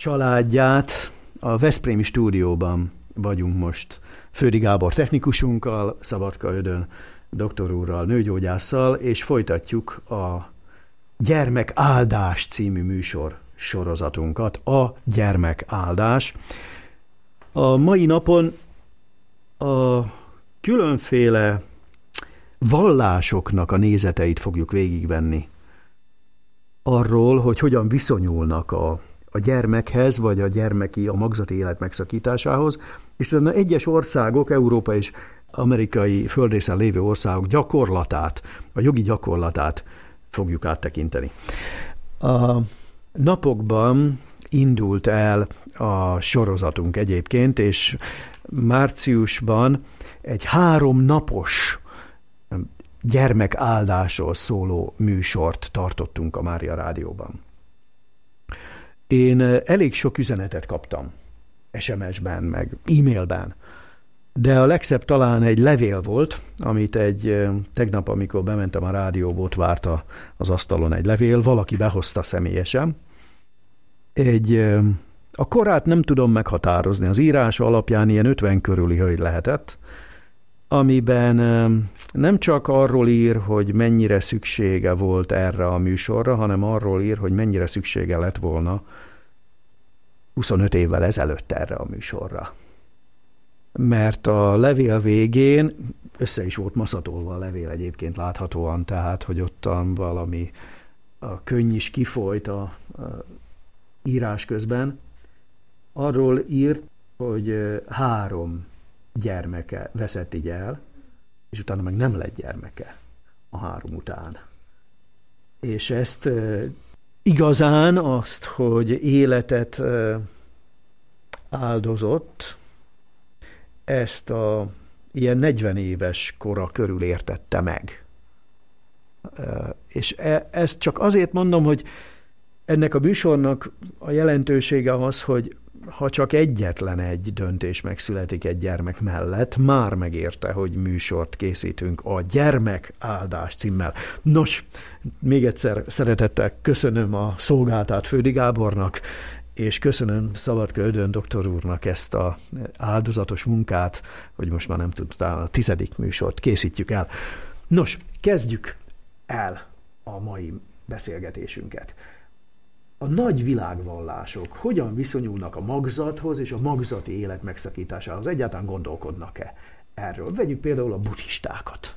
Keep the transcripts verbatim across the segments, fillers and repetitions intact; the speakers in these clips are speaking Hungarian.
családját. A veszprémi stúdióban vagyunk most Földi Gábor technikusunkkal, Szabadka Ödön doktor úrral, nőgyógyásszal, és folytatjuk a Gyermek áldás című műsor sorozatunkat. A Gyermek áldás. A mai napon a különféle vallásoknak a nézeteit fogjuk végigvenni. Arról, hogy hogyan viszonyulnak a, a gyermekhez, vagy a gyermeki, a magzati élet megszakításához, és utána egyes országok, Európa és amerikai földrészen lévő országok gyakorlatát, a jogi gyakorlatát fogjuk áttekinteni. A napokban indult el a sorozatunk egyébként, és márciusban egy három napos gyermekáldásról szóló műsort tartottunk a Mária Rádióban. Én elég sok üzenetet kaptam, es em es-ben, meg e-mailben, de a legszebb talán egy levél volt, amit egy tegnap, amikor bementem a rádióba, ott várta az asztalon egy levél, valaki behozta személyesen. Egy, a korát nem tudom meghatározni, az írás alapján ilyen ötven körüli hölgy lehetett, amiben nem csak arról ír, hogy mennyire szüksége volt erre a műsorra, hanem arról ír, hogy mennyire szüksége lett volna huszonöt évvel ezelőtt erre a műsorra. Mert a levél végén, össze is volt maszatolva a levél egyébként láthatóan, tehát, hogy ottan valami a könny is kifolyt a, a írás közben, arról írt, hogy három gyermeke veszett így el, és utána meg nem lett gyermeke a három után. És ezt e, igazán azt, hogy életet e, áldozott, ezt a ilyen negyven éves kora körül értette meg. E, és e, ezt csak azért mondom, hogy ennek a műsornak a jelentősége az, hogy ha csak egyetlen egy döntés megszületik egy gyermek mellett, már megérte, hogy műsort készítünk a Gyermek áldás címmel. Nos, még egyszer szeretettel köszönöm a szolgáltát Földi Gábornak, és köszönöm Szabadka Ödön doktor úrnak ezt a áldozatos munkát, hogy most már nem tudtam, a tizedik műsort készítjük el. Nos, kezdjük el a mai beszélgetésünket. A nagy világvallások hogyan viszonyulnak a magzathoz és a magzati élet megszakításához? Egyáltalán gondolkodnak-e erről? Vegyük például a buddhistákat.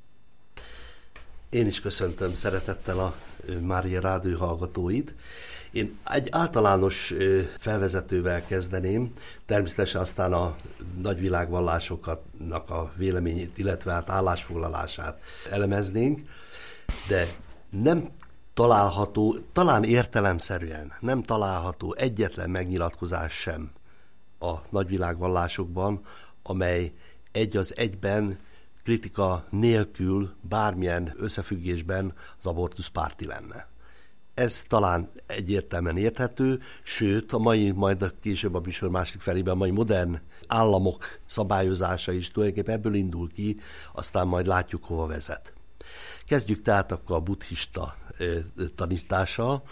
Én is köszöntöm szeretettel a Mária Rádió hallgatóit. Én egy általános felvezetővel kezdeném, természetesen aztán a nagyvilágvallásoknak a véleményét, illetve hát állásfoglalását elemeznénk, de nem található, talán értelemszerűen nem található egyetlen megnyilatkozás sem a nagyvilágvallásokban, amely egy az egyben kritika nélkül bármilyen összefüggésben az abortusz párti lenne. Ez talán egyértelműen érthető, sőt, a mai, majd a később a műsor másik felében a mai modern államok szabályozása is tulajdonképpen ebből indul ki, aztán majd látjuk, hova vezet. Kezdjük tehát akkor a buddhista tanítással.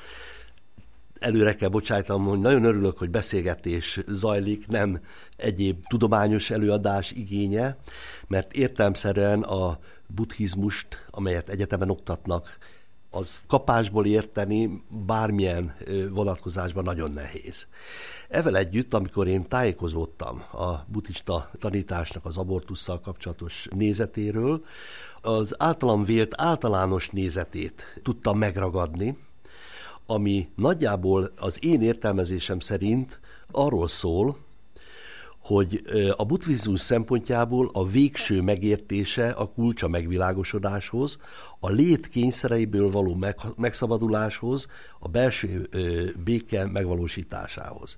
Előre kell bocsájtanom, hogy nagyon örülök, hogy beszélgetés zajlik, nem egyéb tudományos előadás igénye, mert értelemszerűen a buddhizmust, amelyet egyetemen oktatnak, az kapásból érteni bármilyen vonatkozásban nagyon nehéz. Ezzel együtt, amikor én tájékozódtam a buddhista tanításnak az abortusszal kapcsolatos nézetéről, az általam vélt általános nézetét tudtam megragadni, ami nagyjából az én értelmezésem szerint arról szól, hogy a buddhizmus szempontjából a végső megértése a kulcs a megvilágosodáshoz, a lét kényszereiből való megszabaduláshoz, a belső béke megvalósításához.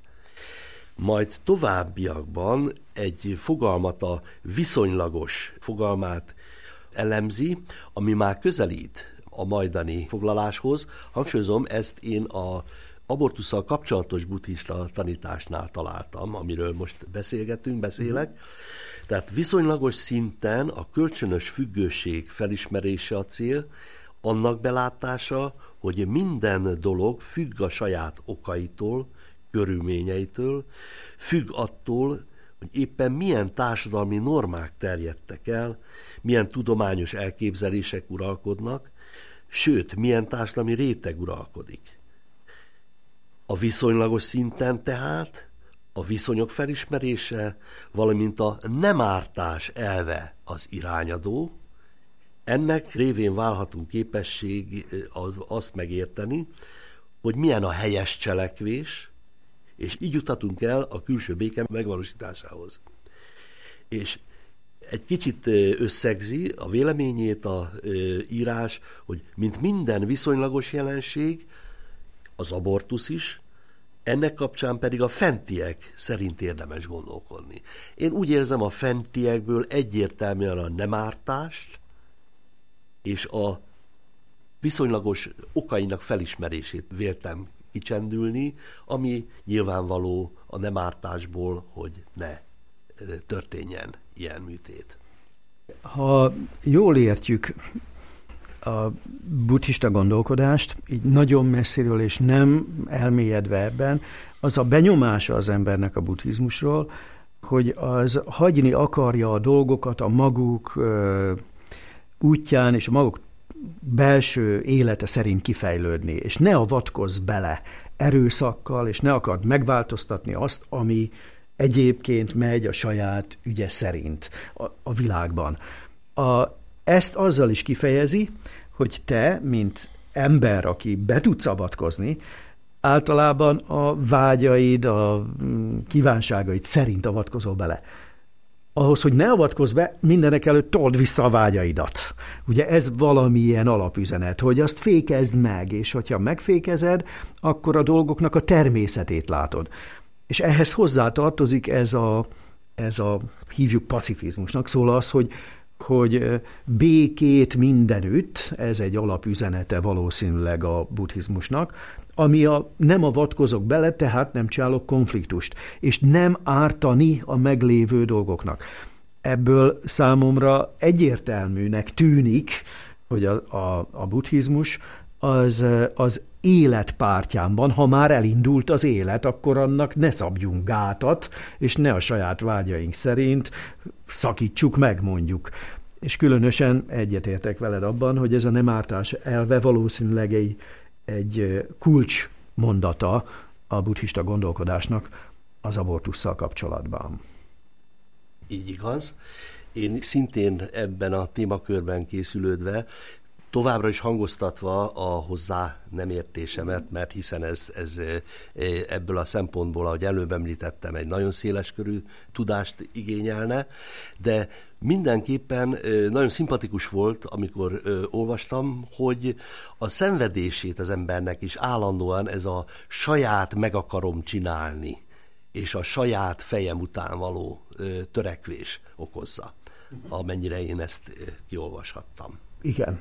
Majd továbbiakban egy fogalmat, a viszonylagos fogalmát elemzi, ami már közelít a majdani foglaláshoz. Hangsúlyozom, ezt én a abortusszal kapcsolatos buddhista tanításnál találtam, amiről most beszélgetünk, beszélek. Tehát viszonylagos szinten a kölcsönös függőség felismerése a cél, annak belátása, hogy minden dolog függ a saját okaitól, körülményeitől, függ attól, hogy éppen milyen társadalmi normák terjedtek el, milyen tudományos elképzelések uralkodnak, sőt, milyen társadalmi réteg uralkodik. A viszonylagos szinten tehát a viszonyok felismerése, valamint a nem ártás elve az irányadó, ennek révén válhatunk képesség azt megérteni, hogy milyen a helyes cselekvés, és így juthatunk el a külső béke megvalósításához. És egy kicsit összegzi a véleményét a írás, hogy mint minden viszonylagos jelenség, az abortusz is, ennek kapcsán pedig a fentiek szerint érdemes gondolkodni. Én úgy érzem a fentiekből egyértelműen a nem ártást és a viszonylagos okainak felismerését véltem kicsendülni, ami nyilvánvaló a nem ártásból, hogy ne történjen ilyen műtét. Ha jól értjük a buddhista gondolkodást, így nagyon messziről és nem elmélyedve ebben, az a benyomása az embernek a buddhizmusról, hogy az hagyni akarja a dolgokat a maguk ö, útján és a maguk belső élete szerint kifejlődni, és ne avatkozz bele erőszakkal, és ne akard megváltoztatni azt, ami egyébként megy a saját ügye szerint a, a világban. A, ezt azzal is kifejezi, hogy te, mint ember, aki be tudsz avatkozni, általában a vágyaid, a kívánságaid szerint avatkozol bele. Ahhoz, hogy ne avatkozz be, mindenek előtt told vissza a vágyaidat. Ugye ez valamilyen alapüzenet, hogy azt fékezd meg, és hogyha megfékezed, akkor a dolgoknak a természetét látod. És ehhez hozzá tartozik ez a, ez a hívjuk pacifizmusnak, szól az, hogy, hogy békét mindenütt, ez egy alapüzenete valószínűleg a buddhizmusnak, ami a nem avatkozok bele, tehát nem csinálok konfliktust, és nem ártani a meglévő dolgoknak. Ebből számomra egyértelműnek tűnik, hogy a, a, a buddhizmus az, az élet pártján van. Ha már elindult az élet, akkor annak ne szabjunk gátat, és ne a saját vágyaink szerint szakítsuk meg, mondjuk. És különösen egyetértek veled abban, hogy ez a nem ártás elve valószínűleg egy, egy kulcs mondata a buddhista gondolkodásnak az abortusszal kapcsolatban. Így igaz. Én szintén ebben a témakörben készülődve, továbbra is hangoztatva a hozzá nem értésemet, mert hiszen ez, ez ebből a szempontból, ahogy előbb említettem, egy nagyon széleskörű tudást igényelne, de mindenképpen nagyon szimpatikus volt, amikor olvastam, hogy a szenvedését az embernek is állandóan ez a saját meg akarom csinálni, és a saját fejem után való törekvés okozza, amennyire én ezt kiolvashattam. Igen.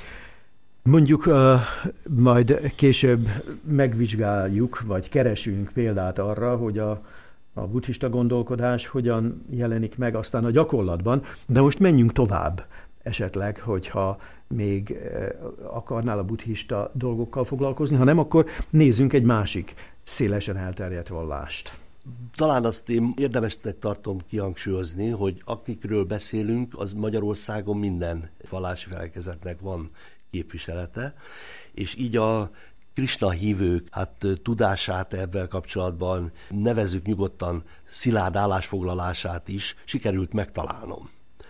Mondjuk uh, majd később megvizsgáljuk, vagy keresünk példát arra, hogy a, a buddhista gondolkodás hogyan jelenik meg aztán a gyakorlatban, de most menjünk tovább esetleg, hogyha még uh, akarnál a buddhista dolgokkal foglalkozni, ha nem, akkor nézzünk egy másik szélesen elterjedt vallást. Talán azt én érdemesnek tartom kihangsúlyozni, hogy akikről beszélünk, az Magyarországon minden vallási felekezetnek van képviselete, és így a Krisna hívők hát tudását ebben kapcsolatban, nevezzük nyugodtan szilárd állásfoglalását is sikerült megtalálnom.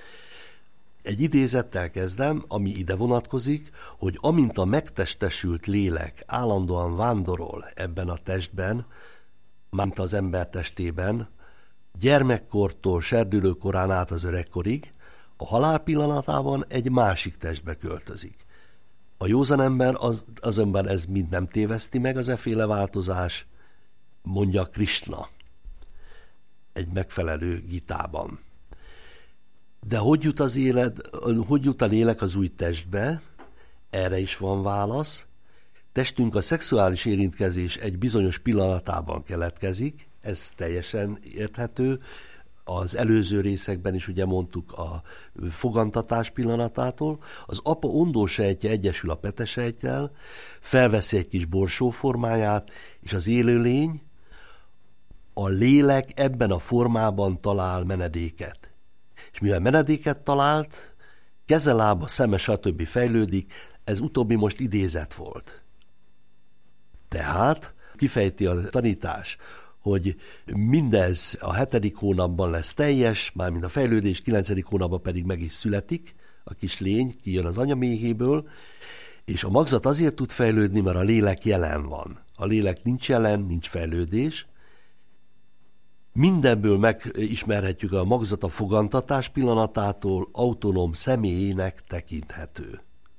Egy idézettel kezdem, ami ide vonatkozik, hogy amint a megtestesült lélek állandóan vándorol ebben a testben, mint az ember testében, gyermekkortól serdülőkorán át az öregkorig, a halál pillanatában egy másik testbe költözik. A józan ember az, azonban ez mind nem téveszti meg az efféle változás, mondja Krisna egy megfelelő gitában. De hogy jut az élet, hogy jut a lélek az új testbe? Erre is van válasz. Testünk a szexuális érintkezés egy bizonyos pillanatában keletkezik, ez teljesen érthető. Az előző részekben is ugye mondtuk a fogantatás pillanatától. Az apa ondósejtje egyesül a petesejttel, felveszi egy kis borsó formáját, és az élőlény a lélek ebben a formában talál menedéket. És mivel menedéket talált, keze, lába, szeme, stb. Fejlődik, ez utóbbi most idézet volt. Tehát kifejti a tanítás, hogy mindez a hetedik hónapban lesz teljes, mármint a fejlődés, kilencedik hónapban pedig meg is születik, a kis lény kijön az anyaméhéből, és a magzat azért tud fejlődni, mert a lélek jelen van. A lélek nincs jelen, nincs fejlődés. Mindenből megismerhetjük, a magzat a fogantatás pillanatától autonóm személyének tekinthető.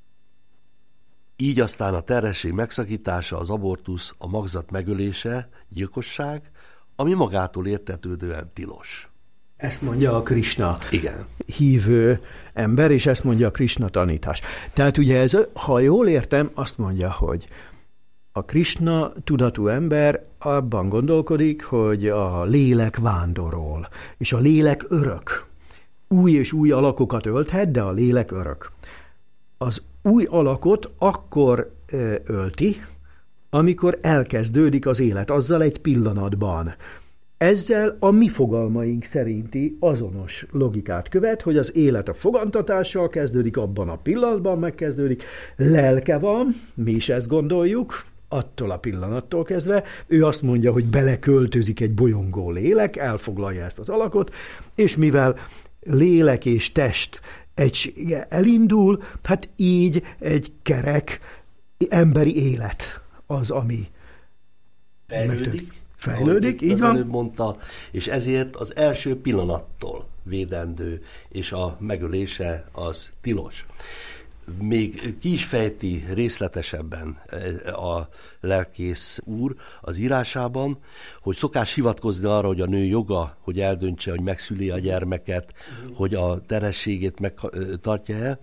Így aztán a terhesség megszakítása, az abortusz, a magzat megölése, gyilkosság, ami magától értetődően tilos. Ezt mondja a Krisna Igen. hívő ember, és ezt mondja a Krisna tanítás. Tehát ugye ez, ha jól értem, azt mondja, hogy a Krisna tudatú ember abban gondolkodik, hogy a lélek vándorol, és a lélek örök. Új és új alakokat ölthet, de a lélek örök. Az új alakot akkor ö, ölti, amikor elkezdődik az élet, azzal egy pillanatban. Ezzel a mi fogalmaink szerinti azonos logikát követ, hogy az élet a fogantatással kezdődik, abban a pillanatban megkezdődik, lelke van, mi is ezt gondoljuk, attól a pillanattól kezdve. Ő azt mondja, hogy beleköltözik egy bolyongó lélek, elfoglalja ezt az alakot, és mivel lélek és test egysége elindul, hát így egy kerek emberi élet az, ami fejlődik. Fejlődik, így van. Előbb mondta, és ezért az első pillanattól védendő, és a megölése az tilos. Még ki is fejti részletesebben a lelkész úr az írásában, hogy szokás hivatkozni arra, hogy a nő joga, hogy eldöntse, hogy megszüli a gyermeket, mm. hogy a terhességét megtartja el.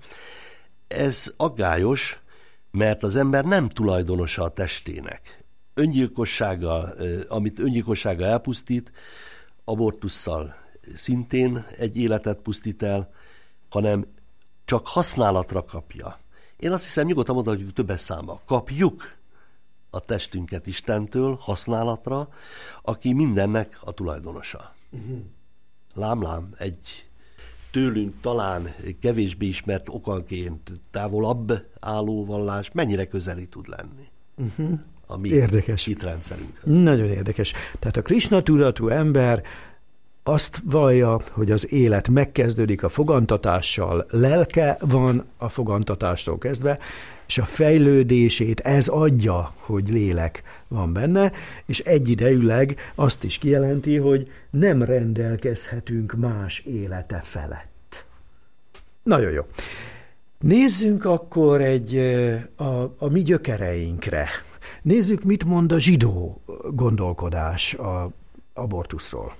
Ez aggályos, mert az ember nem tulajdonosa a testének. Öngyilkossággal, amit öngyilkossággal elpusztít, abortusszal szintén egy életet pusztít el, hanem csak használatra kapja. Én azt hiszem, nyugodtan mondhatjuk többes számba. Kapjuk a testünket Istentől használatra, aki mindennek a tulajdonosa. Uh-huh. Lám-lám, egy tőlünk talán kevésbé ismert okanként távolabb álló vallás mennyire közeli tud lenni. Uh-huh. A mi érdekes. hitrendszerünkhöz. Nagyon érdekes. Tehát a Krisna tudatú ember azt vallja, hogy az élet megkezdődik a fogantatással, lelke van a fogantatástól kezdve, és a fejlődését ez adja, hogy lélek van benne, és egyidejűleg azt is kijelenti, hogy nem rendelkezhetünk más élete felett. Nagyon jó. Nézzünk akkor egy, a, a mi gyökereinkre. Nézzük, mit mond a zsidó gondolkodás a abortuszról.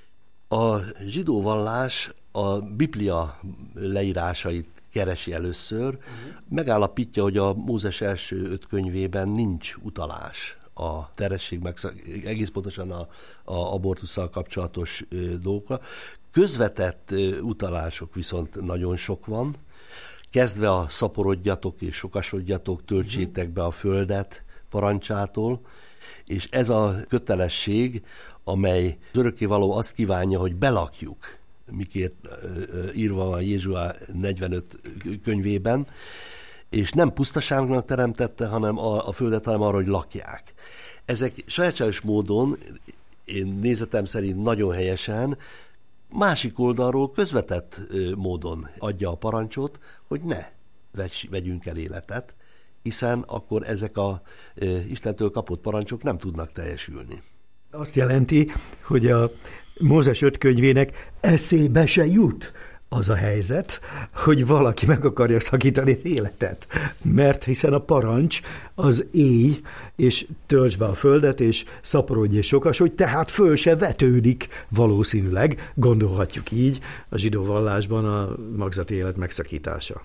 A zsidó vallás a Biblia leírásait keresi először, uh-huh. megállapítja, hogy a Mózes első öt könyvében nincs utalás a terhesség, meg egész pontosan a, a abortusszal kapcsolatos dolgokra. Közvetett utalások viszont nagyon sok van, kezdve a szaporodjatok és sokasodjatok, töltsétek be a földet parancsától, és ez a kötelesség, amely örökkévaló azt kívánja, hogy belakjuk, mikért írva van Jézsuá negyvenöt könyvében, és nem pusztaságnak teremtette, hanem a, a földet, hanem arra, hogy lakják. Ezek sajátságos módon, én nézetem szerint nagyon helyesen, másik oldalról közvetett módon adja a parancsot, hogy ne vegyünk el életet, hiszen akkor ezek a e, Istentől kapott parancsok nem tudnak teljesülni. Azt jelenti, hogy a Mózes öt könyvének eszébe se jut az a helyzet, hogy valaki meg akarja szakítani az életet. Mert hiszen a parancs az éj, és töltsd be a földet, és szaporodj és sokasodj, tehát föl se vetődik valószínűleg, gondolhatjuk így, a zsidó vallásban a magzati élet megszakítása.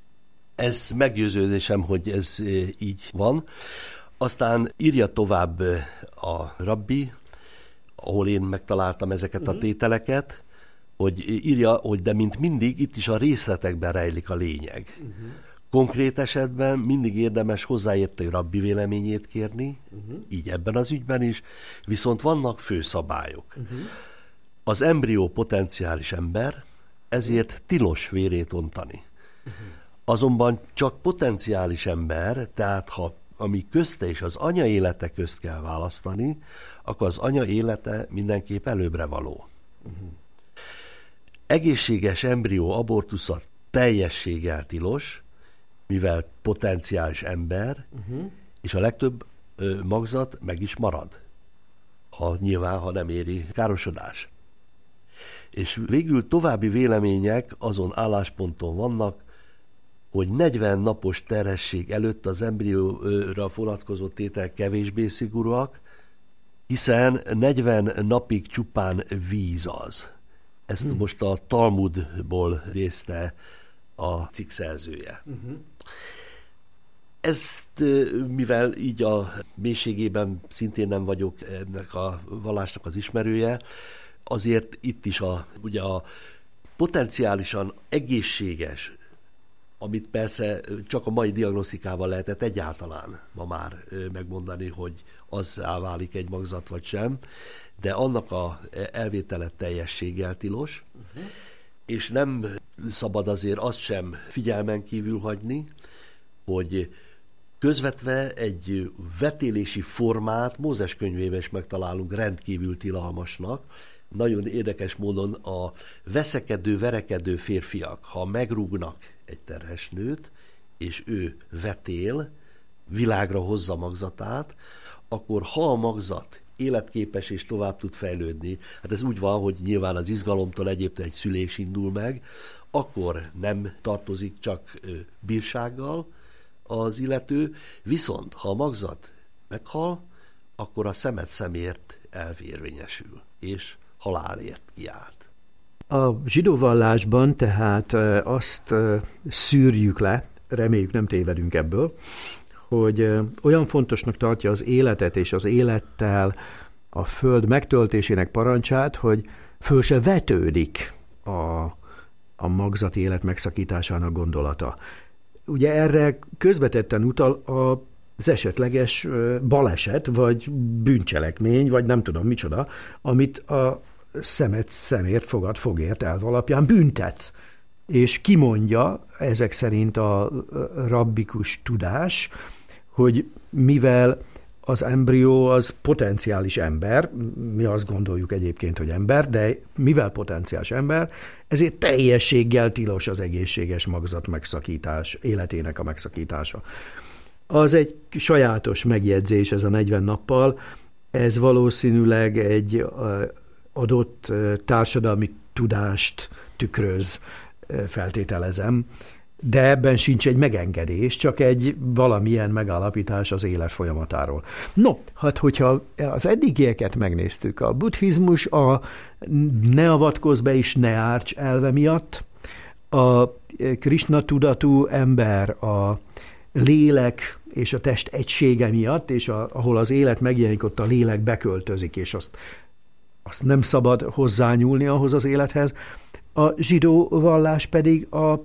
Ez meggyőződésem, hogy ez így van. Aztán írja tovább a rabbi, ahol én megtaláltam ezeket a tételeket, hogy írja, hogy de mint mindig itt is a részletekben rejlik a lényeg. Uh-huh. Konkrét esetben mindig érdemes hozzáértő rabbi véleményét kérni, uh-huh. így ebben az ügyben is, viszont vannak főszabályok. Uh-huh. Az embrió potenciális ember, ezért tilos vérét ontani. Uh-huh. Azonban csak potenciális ember, tehát ha ami közte és az anya élete közt kell választani, akkor az anya élete mindenképp előbbre való. Uh-huh. Egészséges embrió abortusza teljességgel tilos, mivel potenciális ember, uh-huh. és a legtöbb ö, magzat meg is marad. Ha nyilván, ha nem éri károsodás. És végül további vélemények azon állásponton vannak, hogy negyven napos terhesség előtt az embrióra vonatkozó tétel kevésbé szigorúak, hiszen negyven napig csupán víz az. Ezt hmm. most a Talmudból részte a cikk szerzője. Uh-huh. Ezt, mivel így a mélységében szintén nem vagyok ennek a vallásnak az ismerője, azért itt is a, ugye a potenciálisan egészséges, amit persze csak a mai diagnosztikával lehetett egyáltalán ma már megmondani, hogy azzá válik egy magzat vagy sem, de annak a elvétele teljességgel tilos, uh-huh. és nem szabad azért azt sem figyelmen kívül hagyni, hogy közvetve egy vetélési formát Mózes könyvében is megtalálunk rendkívül tilalmasnak. Nagyon érdekes módon a veszekedő, verekedő férfiak, ha megrúgnak egy terhes nőt, és ő vetél, világra hozza magzatát, akkor ha a magzat életképes és tovább tud fejlődni, hát ez úgy van, hogy nyilván az izgalomtól egyébként egy szülés indul meg, akkor nem tartozik csak bírsággal az illető, viszont ha a magzat meghal, akkor a szemet szemért elv érvényesül, és halálért kiállt. A zsidó vallásban tehát azt szűrjük le, reméljük nem tévedünk ebből, hogy olyan fontosnak tartja az életet és az élettel a föld megtöltésének parancsát, hogy föl se vetődik a, a magzati élet megszakításának gondolata. Ugye erre közvetetten utal az esetleges baleset, vagy bűncselekmény, vagy nem tudom micsoda, amit a szemet szemért, fogad fogért elv alapján büntet. És kimondja, ezek szerint a rabbikus tudás, hogy mivel az embrió az potenciális ember, mi azt gondoljuk egyébként, hogy ember, de mivel potenciális ember, ezért teljességgel tilos az egészséges magzat megszakítás, életének a megszakítása. Az egy sajátos megjegyzés ez a negyven nappal, ez valószínűleg egy adott társadalmi tudást tükröz, feltételezem, de ebben sincs egy megengedés, csak egy valamilyen megállapítás az élet folyamatáról. No, hát hogyha az eddigieket megnéztük, a buddhizmus a ne avatkozz be és ne árts elve miatt, a Krisna tudatú ember a lélek és a test egysége miatt, és a, ahol az élet megjelenik, ott a lélek beköltözik, és azt, azt nem szabad hozzányúlni ahhoz az élethez. A zsidó vallás pedig a,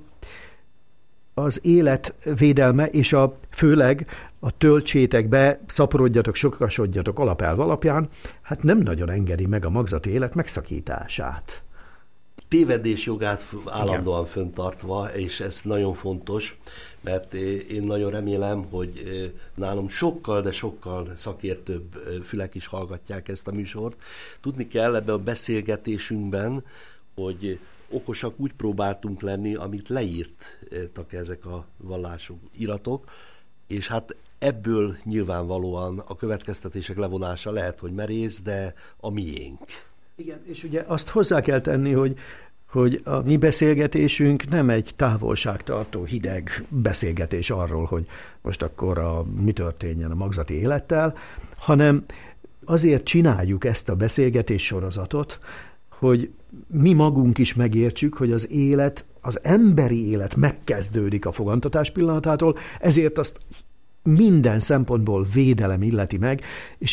az élet védelme, és a, főleg a töltsétek be, szaporodjatok, sokasodjatok alapelv alapján, hát nem nagyon engedi meg a magzati élet megszakítását. Tévedés jogát állandóan igen. Föntartva, és ez nagyon fontos, mert én nagyon remélem, hogy nálom sokkal, de sokkal szakértőbb fülek is hallgatják ezt a műsort. Tudni kell ebben a beszélgetésünkben, hogy okosak úgy próbáltunk lenni, amit leírtak ezek a vallások, iratok, és hát ebből nyilvánvalóan a következtetések levonása lehet, hogy merész, de a miénk. Igen, és ugye azt hozzá kell tenni, hogy, hogy a mi beszélgetésünk nem egy távolságtartó, hideg beszélgetés arról, hogy most akkor a, mi történjen a magzati élettel, hanem azért csináljuk ezt a beszélgetés sorozatot, hogy mi magunk is megértsük, hogy az élet, az emberi élet megkezdődik a fogantatás pillanatától, ezért azt minden szempontból védelem illeti meg, és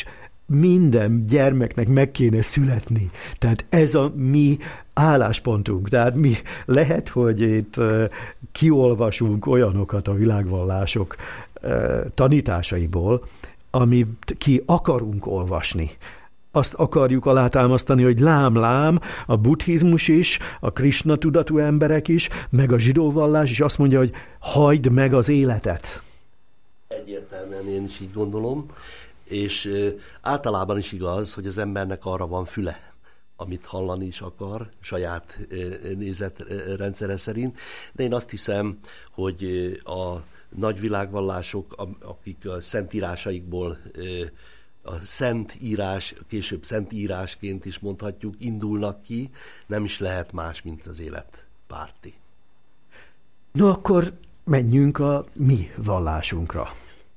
minden gyermeknek meg kéne születni. Tehát ez a mi álláspontunk. Tehát mi lehet, hogy itt kiolvasunk olyanokat a világvallások tanításaiból, amit ki akarunk olvasni. Azt akarjuk alátámasztani, hogy lám-lám, a buddhizmus is, a Krisna tudatú emberek is, meg a zsidó vallás is azt mondja, hogy hagyd meg az életet. Egyértelműen én is így gondolom, és általában is igaz, hogy az embernek arra van füle, amit hallani is akar, saját nézetrendszere szerint, de én azt hiszem, hogy a nagy világvallások, akik a szentírásaikból a szent írás, később szent írásként is mondhatjuk, indulnak ki, nem is lehet más, mint az élet párti. No, akkor menjünk a mi vallásunkra.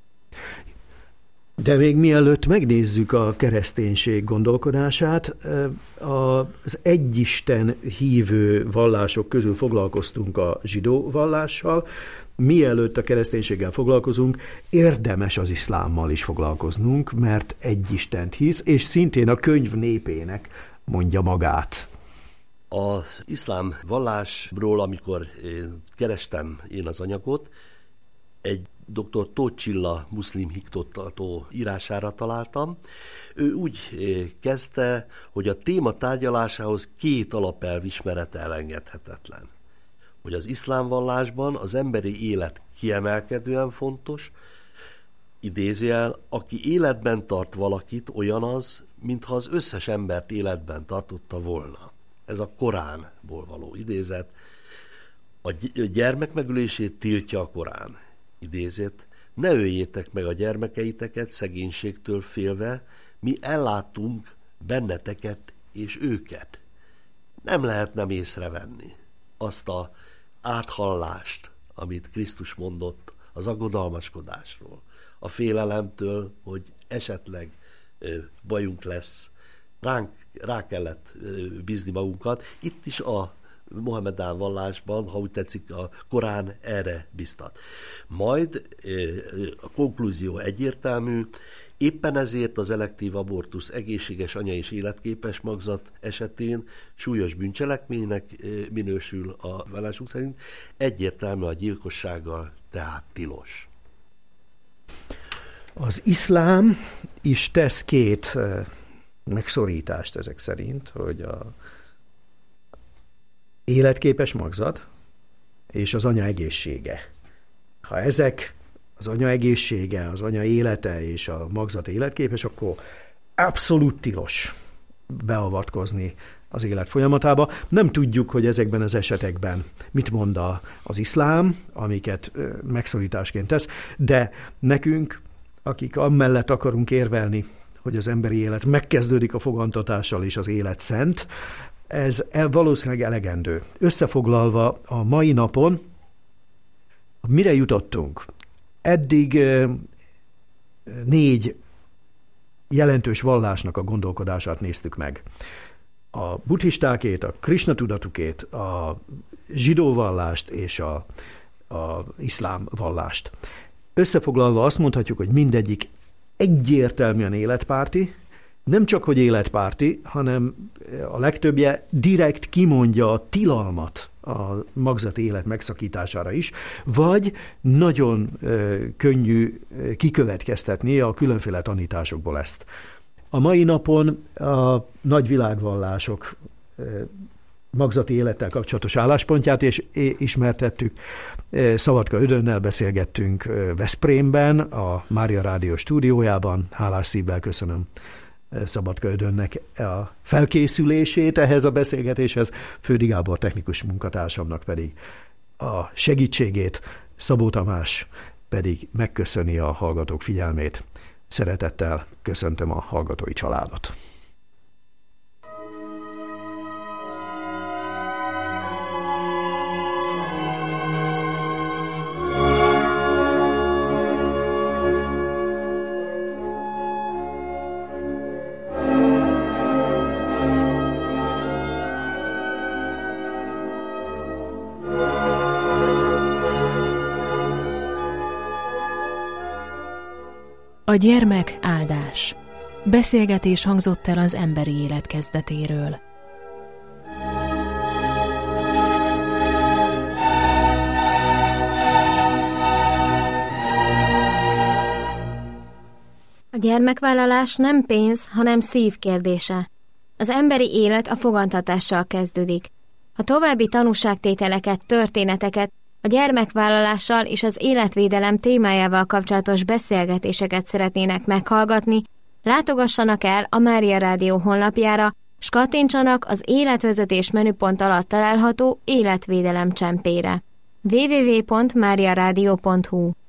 De még mielőtt megnézzük a kereszténység gondolkodását, az egyisten hívő vallások közül foglalkoztunk a zsidó vallással. Mielőtt a kereszténységgel foglalkozunk, érdemes az iszlámmal is foglalkoznunk, mert egy Istent hisz, és szintén a könyv népének mondja magát. Az iszlám vallásról, amikor én kerestem én az anyagot, egy dr. Tóth Csilla muszlim hiktottató írására találtam. Ő úgy kezdte, hogy a téma tárgyalásához két alapelv ismerete elengedhetetlen. Hogy az iszlám vallásban az emberi élet kiemelkedően fontos, idézőjel, aki életben tart valakit, olyan az, mintha az összes embert életben tartotta volna. Ez a Koránból való idézet. A gyermek megölését tiltja a Korán. Idézet, ne öljétek meg a gyermekeiteket szegénységtől félve, mi ellátunk benneteket és őket. Nem lehet nem észrevenni azt a áthallást, amit Krisztus mondott az aggodalmaskodásról, a félelemtől, hogy esetleg bajunk lesz, ránk, rá kellett bízni magunkat. Itt is a mohamedán vallásban, ha úgy tetszik, a Korán erre biztat. Majd a konklúzió egyértelmű, éppen ezért az elektív abortusz egészséges anya és életképes magzat esetén súlyos bűncselekménynek minősül a vallásunk szerint, egyértelmű a gyilkossággal, tehát tilos. Az iszlám is tesz két megszorítást ezek szerint, hogy a életképes magzat és az anya egészsége. Ha ezek az anya egészsége, az anya élete és a magzat életképes, akkor abszolút tilos beavatkozni az élet folyamatába. Nem tudjuk, hogy ezekben az esetekben mit mond az iszlám, amiket megszorításként tesz, de nekünk, akik amellett akarunk érvelni, hogy az emberi élet megkezdődik a fogantatással és az élet szent, ez valószínűleg elegendő. Összefoglalva a mai napon, mire jutottunk? Eddig négy jelentős vallásnak a gondolkodását néztük meg. A buddhistákét, a Krisna tudatukét, a zsidó vallást és a, a iszlám vallást. Összefoglalva azt mondhatjuk, hogy mindegyik egyértelműen életpárti, nem csak, hogy életpárti, hanem a legtöbbje direkt kimondja a tilalmat a magzati élet megszakítására is, vagy nagyon ö, könnyű kikövetkeztetni a különféle tanításokból ezt. A mai napon a nagy világvallások ö, magzati élettel kapcsolatos álláspontját és ismertettük. Szabadka Ödönnel beszélgettünk Veszprémben, a Mária Rádió stúdiójában. Hálás szívvel köszönöm Szabadka Ödönnek a felkészülését ehhez a beszélgetéshez, Fődi Gábor technikus munkatársamnak pedig a segítségét, Szabó Tamás pedig megköszöni a hallgatók figyelmét. Szeretettel köszöntöm a hallgatói családot. A gyermek áldás. Beszélgetés hangzott el az emberi élet kezdetéről. A gyermekvállalás nem pénz, hanem szív kérdése. Az emberi élet a fogantatással kezdődik. Ha további tanúságtételeket, történeteket, a gyermekvállalással és az életvédelem témájával kapcsolatos beszélgetéseket szeretnének meghallgatni, látogassanak el a Mária Rádió honlapjára, s kattintsanak az életvezetés menüpont alatt található életvédelem csempére. double-u double-u double-u pont mária rádió pont hu